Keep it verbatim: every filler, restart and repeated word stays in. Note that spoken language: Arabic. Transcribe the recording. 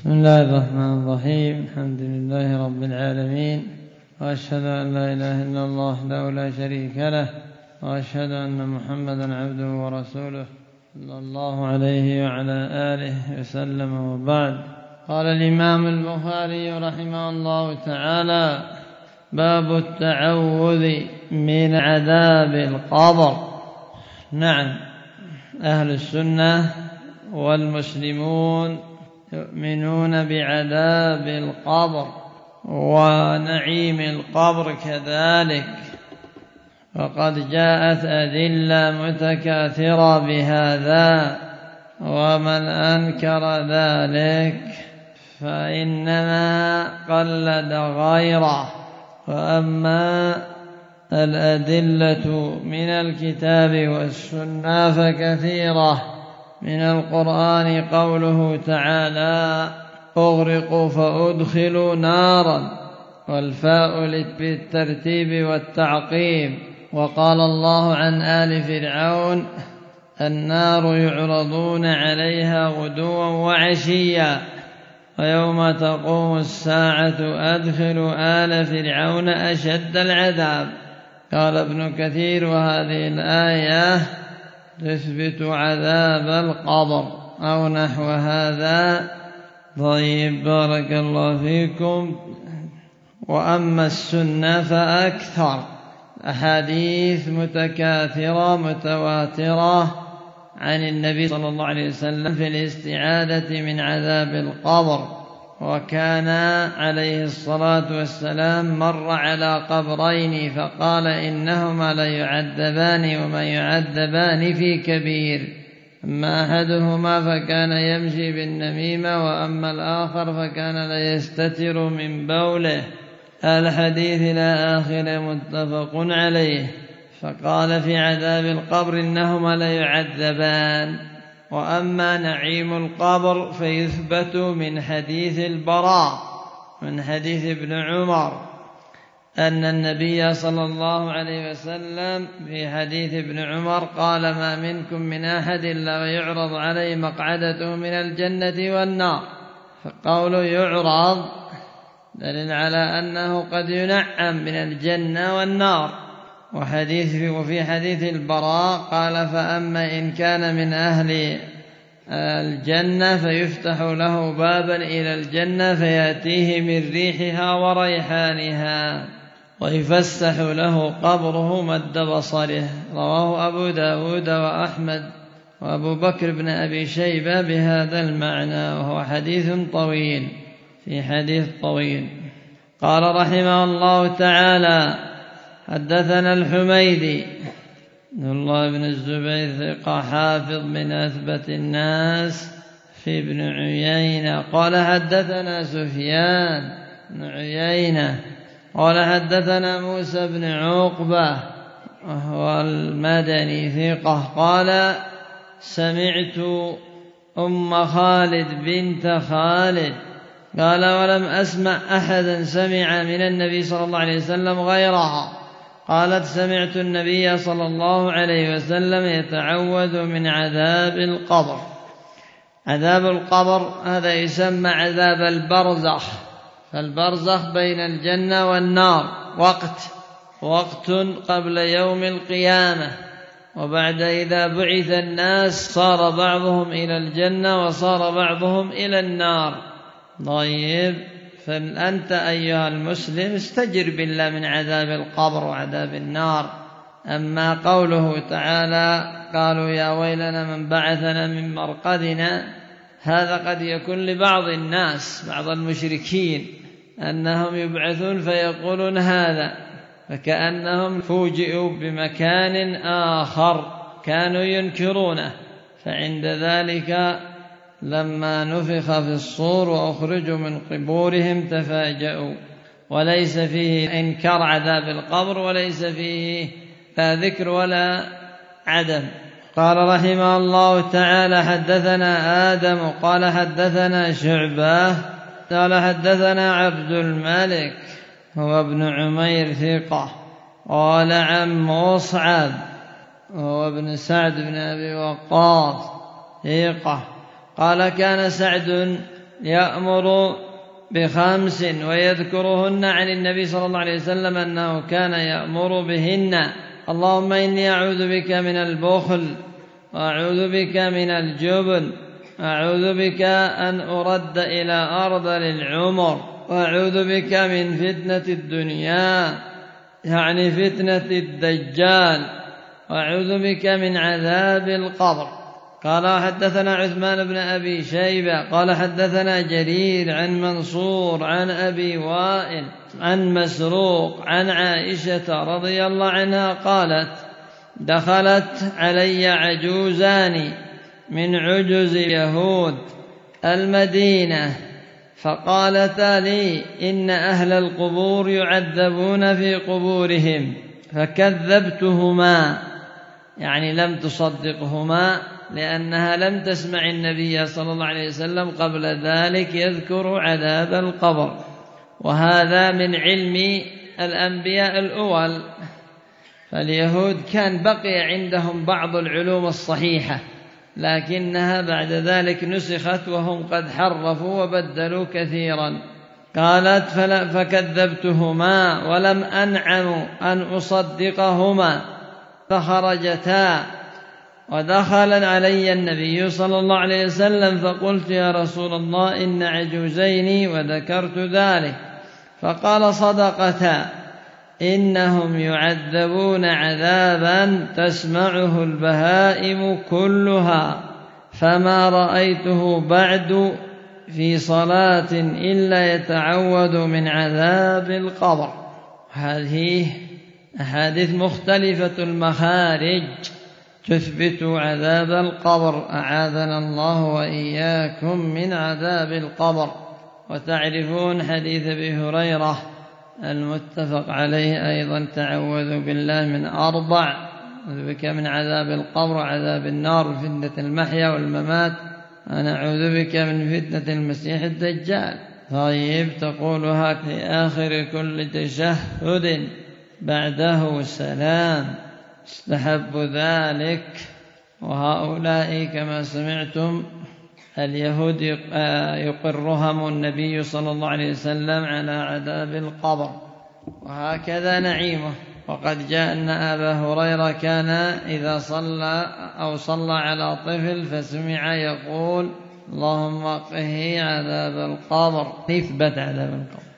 بسم الله الرحمن الرحيم. الحمد لله رب العالمين، وأشهد أن لا إله إلا الله وحده لا شريك له، وأشهد أن محمدا عبده ورسوله صلى الله عليه وعلى آله وسلم. وبعد، قال الإمام البخاري رحمه الله تعالى: باب التعوذ من عذاب القبر. نعم، أهل السنة والمسلمون يؤمنون بعذاب القبر ونعيم القبر كذلك، وقد جاءت أدلة متكاثرة بهذا، ومن أنكر ذلك فإنما قلد غيره. وأما الأدلة من الكتاب والسنة فكثيرة. من القرآن قوله تعالى: أغرقوا فأدخلوا نارا، والفاء بالترتيب والتعقيب. وقال الله عن آل فرعون: النار يعرضون عليها غدوا وعشيا، ويوم تقوم الساعة أدخلوا آل فرعون أشد العذاب. قال ابن كثير: وهذه الآية تثبت عذاب القبر، أو نحو هذا. طيب، بارك الله فيكم. وأما السنة فأكثر، أحاديث متكاثرة متواترة عن النبي صلى الله عليه وسلم في الاستعاذة من عذاب القبر. وكان عليه الصلاة والسلام مر على قبرين فقال: إنهما ليعذبان وما يعذبان في كبير، أما أحدهما فكان يمشي بالنميمة، وأما الآخر فكان ليستتر من بوله. الحديث إلى آخر متفق عليه. فقال في عذاب القبر: إنهما ليعذبان. وأما نعيم القبر فيثبت من حديث البراء من حديث ابن عمر أن النبي صلى الله عليه وسلم في حديث ابن عمر قال: ما منكم من أحد إلا ويعرض عليه مقعدته من الجنة والنار. فقوله يعرض دليل على أنه قد ينعم من الجنة والنار. وحديث وفي حديث البراء قال: فأما إن كان من أهل الجنة فيفتح له بابا إلى الجنة فيأتيه من ريحها وريحانها، ويفسح له قبره مد بصره. رواه أبو داود وأحمد وأبو بكر بن أبي شيبة بهذا المعنى، وهو حديث طويل في حديث طويل. قال رحمه الله تعالى: حدثنا الحميدي عبد الله بن الزبير ثقة حافظ من أثبت الناس في ابن عيينة. قال حدثنا سفيان بن عيينة قال حدثنا موسى بن عقبة وهو المدني ثقة قال: سمعت أم خالد بنت خالد قال: ولم أسمع أحدا سمع من النبي صلى الله عليه وسلم غيرها. قالت: سمعت النبي صلى الله عليه وسلم يتعوذ من عذاب القبر. عذاب القبر هذا يسمى عذاب البرزخ، فالبرزخ بين الجنة والنار وقت وقت قبل يوم القيامة، وبعد إذا بعث الناس صار بعضهم إلى الجنة وصار بعضهم إلى النار. طيب، فأنت أيها المسلم استجر بالله من عذاب القبر وعذاب النار. أما قوله تعالى: قالوا يا ويلنا من بعثنا من مرقدنا، هذا قد يكون لبعض الناس بعض المشركين أنهم يبعثون فيقولون هذا، فكأنهم فوجئوا بمكان آخر كانوا ينكرونه. فعند ذلك لما نفخ في الصور وأخرجوا من قبورهم تفاجؤوا. وليس فيه إنكار عذاب القبر، وليس فيه لا ذكر ولا عدم. قال رحمه الله تعالى: حدثنا آدم قال حدثنا شعبة قال حدثنا عبد الملك هو ابن عمير ثقة قال عن مصعب هو ابن سعد بن أبي وقاص ثقة قال: كان سعد يأمر بخمس ويذكرهن عن النبي صلى الله عليه وسلم أنه كان يأمر بهن: اللهم إني أعوذ بك من البخل، وأعوذ بك من الجبن، أعوذ بك أن أرد إلى أرذل العمر، وأعوذ بك من فتنة الدنيا يعني فتنة الدجال، وأعوذ بك من عذاب القبر. قال حدثنا عثمان بن أبي شيبة قال حدثنا جرير عن منصور عن أبي وائل عن مسروق عن عائشة رضي الله عنها قالت: دخلت علي عجوزان من عجز يهود المدينة فقالتا لي: إن أهل القبور يعذبون في قبورهم، فكذبتهما، يعني لم تصدقهما، لأنها لم تسمع النبي صلى الله عليه وسلم قبل ذلك يذكر عذاب القبر، وهذا من علم الأنبياء الأول. فاليهود كان بقي عندهم بعض العلوم الصحيحة، لكنها بعد ذلك نسخت وهم قد حرفوا وبدلوا كثيرا. قالت: فكذبتهما ولم أنعم أن أصدقهما، فخرجتا، ودخل علي النبي صلى الله عليه وسلم فقلت: يا رسول الله إن عجوزين، وذكرت ذلك، فقال: صدقتا، إنهم يعذبون عذابا تسمعه البهائم كلها، فما رأيته بعد في صلاة إلا يتعوذ من عذاب القبر. هذه أحاديث مختلفة المخارج تثبت عذاب القبر، أعاذنا الله وإياكم من عذاب القبر. وتعرفون حديث أبي هريرة المتفق عليه أيضا: تعوذوا بالله من أربع: بك من عذاب القبر وعذاب النار وفتنة المحيا والممات، أنا أعوذ بك من فتنة المسيح الدجال. طيب، تقولها في آخر كل تشهد بعده السلام، استحب ذلك. وهؤلاء كما سمعتم اليهود يقرهم النبي صلى الله عليه وسلم على عذاب القبر، وهكذا نعيمه. وقد جاء أن أبا هريرة كان إذا صلى أو صلى على طفل فسمع يقول: اللهم قه عذاب القبر، يثبت عذاب القبر.